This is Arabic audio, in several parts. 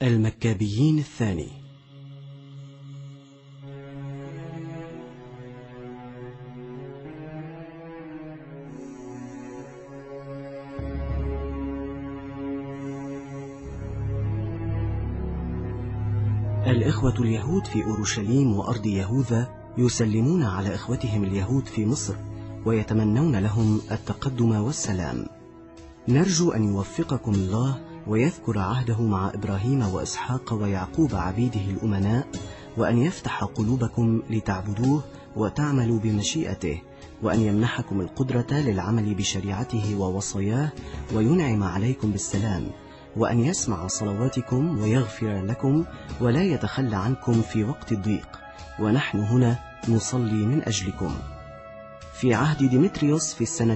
المكابيين الثاني. الإخوة اليهود في أورشليم وأرض يهوذا يسلمون على إخوتهم اليهود في مصر ويتمنون لهم التقدم والسلام. نرجو أن يوفقكم الله ويذكر عهده مع إبراهيم وإسحاق ويعقوب عبيده الأمناء، وأن يفتح قلوبكم لتعبدوه وتعملوا بمشيئته، وأن يمنحكم القدرة للعمل بشريعته ووصاياه، وينعم عليكم بالسلام، وأن يسمع صلواتكم ويغفر لكم ولا يتخلى عنكم في وقت الضيق، ونحن هنا نصلي من أجلكم. في عهد ديمتريوس في السنة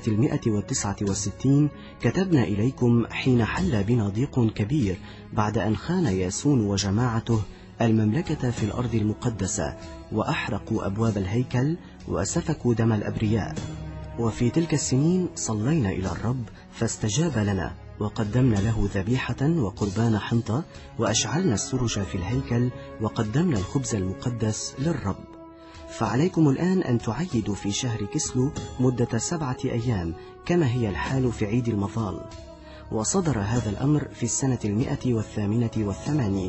169 كتبنا إليكم حين حل بنا ضيق كبير بعد أن خان ياسون وجماعته المملكة في الأرض المقدسة، وأحرقوا أبواب الهيكل وسفكوا دم الأبرياء. وفي تلك السنين صلينا إلى الرب فاستجاب لنا، وقدمنا له ذبيحة وقربان حنطة، وأشعلنا السرج في الهيكل، وقدمنا الخبز المقدس للرب. فعليكم الآن أن تعيدوا في شهر كسلو مدة 7 أيام كما هي الحال في عيد المظال. وصدر هذا الأمر في السنة 188.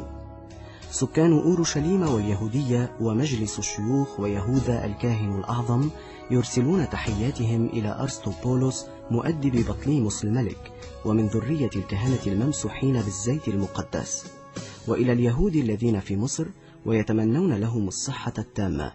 سكان أورشليم واليهودية ومجلس الشيوخ ويهوذا الكاهن الأعظم يرسلون تحياتهم إلى أرسطوبولوس مؤدب بطليموس الملك، ومن ذرية الكهنة الممسوحين بالزيت المقدس، وإلى اليهود الذين في مصر، ويتمنون لهم الصحة التامة.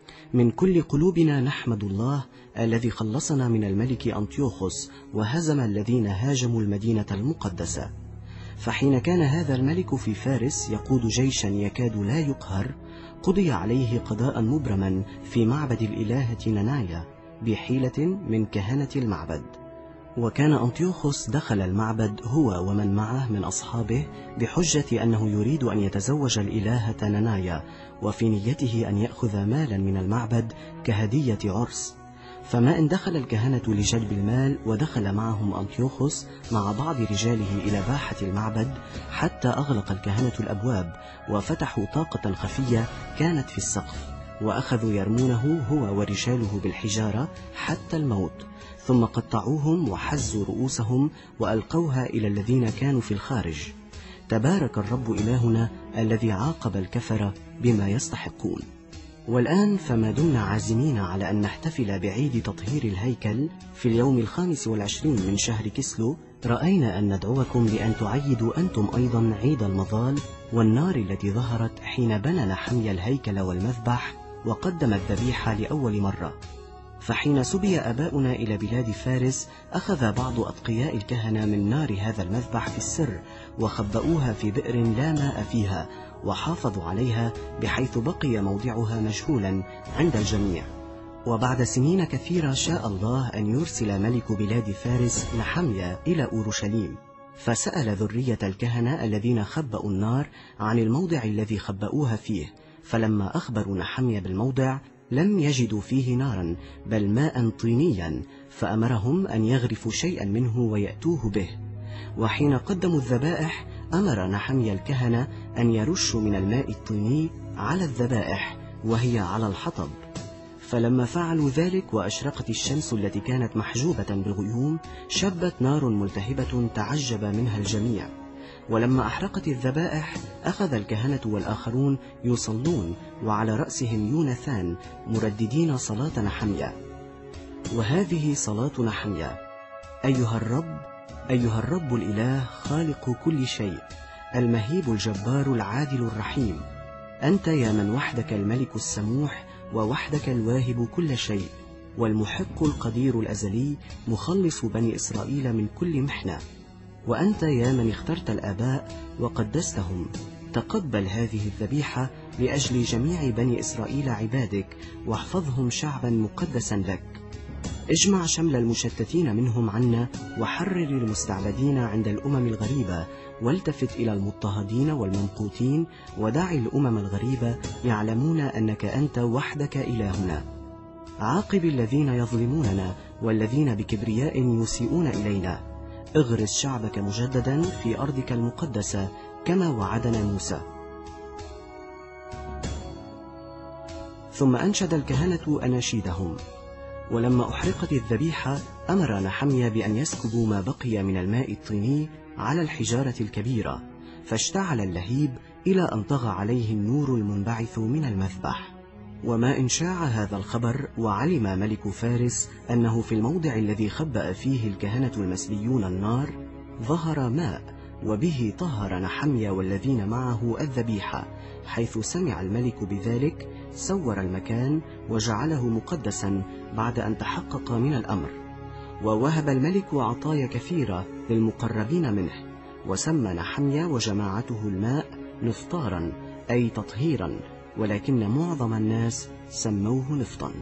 من كل قلوبنا نحمد الله الذي خلصنا من الملك أنطيوخوس وهزم الذين هاجموا المدينة المقدسة. فحين كان هذا الملك في فارس يقود جيشا يكاد لا يقهر، قضي عليه قضاء مبرما في معبد الإلهة ننايا بحيلة من كهنة المعبد. وكان أنطيوخوس دخل المعبد هو ومن معه من أصحابه بحجة أنه يريد أن يتزوج الإلهة ننايا، وفي نيته أن يأخذ مالا من المعبد كهدية عرس. فما إن دخل الكهنة لجلب المال، ودخل معهم أنطيوخوس مع بعض رجاله إلى باحة المعبد، حتى أغلق الكهنة الأبواب وفتحوا طاقة خفية كانت في السقف، وأخذوا يرمونه هو ورجاله بالحجارة حتى الموت، ثم قطعوهم وحزوا رؤوسهم وألقوها إلى الذين كانوا في الخارج. تبارك الرب إلهنا الذي عاقب الكفرة بما يستحقون. والآن فما دمنا عازمين على أن نحتفل بعيد تطهير الهيكل في اليوم 25 من شهر كسلو، رأينا أن ندعوكم لأن تعيدوا أنتم أيضا عيد المظال والنار التي ظهرت حين بنى نحميا الهيكل والمذبح وقدم الذبيحة لأول مرة. فحين سبي أباؤنا إلى بلاد فارس، أخذ بعض أتقياء الكهنة من نار هذا المذبح في السر وخبأوها في بئر لا ماء فيها، وحافظوا عليها بحيث بقي موضعها مجهولا عند الجميع. وبعد سنين كثيرة شاء الله أن يرسل ملك بلاد فارس نحميا إلى أورشليم، فسأل ذرية الكهنة الذين خبأوا النار عن الموضع الذي خبأوها فيه. فلما أخبروا نحميا بالموضع لم يجدوا فيه نارا بل ماء طينيا، فأمرهم أن يغرفوا شيئا منه ويأتوه به. وحين قدموا الذبائح أمر نحميا الكهنة أن يرشوا من الماء الطيني على الذبائح وهي على الحطب. فلما فعلوا ذلك وأشرقت الشمس التي كانت محجوبة بالغيوم، شبت نار ملتهبة تعجب منها الجميع. ولما أحرقت الذبائح أخذ الكهنة والآخرون يصلون، وعلى رأسهم يوناثان، مرددين صلاة نحميا. وهذه صلاة نحميا: أيها الرب الإله خالق كل شيء، المهيب الجبار العادل الرحيم، أنت يا من وحدك الملك السموح، ووحدك الواهب كل شيء، والمحق القدير الأزلي، مخلص بني إسرائيل من كل محنة. وأنت يا من اخترت الآباء وقدستهم، تقبل هذه الذبيحة لأجل جميع بني إسرائيل عبادك، واحفظهم شعبا مقدسا لك. اجمع شمل المشتتين منهم عنا، وحرر المستعبدين عند الأمم الغريبة، والتفت إلى المضطهدين والممقوتين، ودع الأمم الغريبة يعلمون أنك أنت وحدك إلهنا. عاقب الذين يظلموننا والذين بكبرياء يسيئون إلينا. اغرس شعبك مجددا في أرضك المقدسة، كما وعدنا موسى. ثم أنشد الكهنة أناشيدهم. ولما أحرقت الذبيحة أمر نحميا بأن يسكبوا ما بقي من الماء الطيني على الحجارة الكبيرة، فاشتعل اللهيب إلى أن طغى عليه النور المنبعث من المذبح. وما إن شاع هذا الخبر وعلم ملك فارس أنه في الموضع الذي خبأ فيه الكهنة المسبيون النار ظهر ماء، وبه طهر نحميا والذين معه الذبيحة. حيث سمع الملك بذلك سور المكان وجعله مقدسا بعد أن تحقق من الأمر. ووهب الملك عطايا كثيرة للمقربين منه، وسمى نحميا وجماعته الماء نفطارا أي تطهيرا، ولكن معظم الناس سموه نفطا.